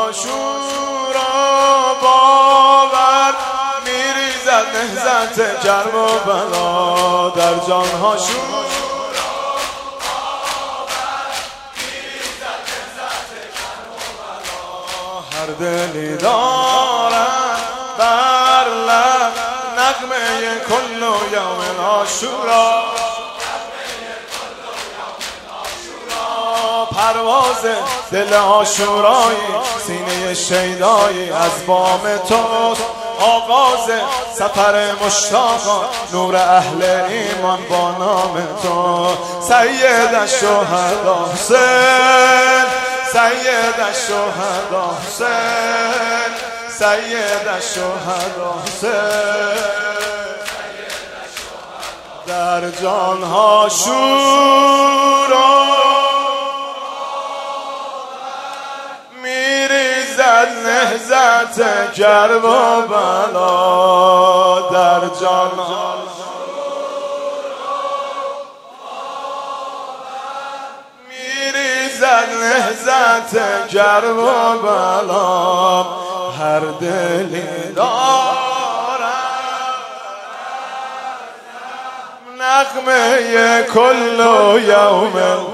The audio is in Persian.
آشورا باور میریزد نهضت گرم و بلا در جانها شورا باور میریزد نهضت گرم و بلا هر دلی دارد بر لب نغمه کل یوم آشورا پرواز دل آشورایی سینه شیدایی از بام توست آغاز سفر مشتاقان نور اهل ایمان با نام تو سید الشهدا حسین سید الشهدا حسین سید الشهدا حسین در جانها شورا نهضت گرم و بلا در جانها میریزد نهضت گرم و بلا هر دلی دارد نغمه کل یوم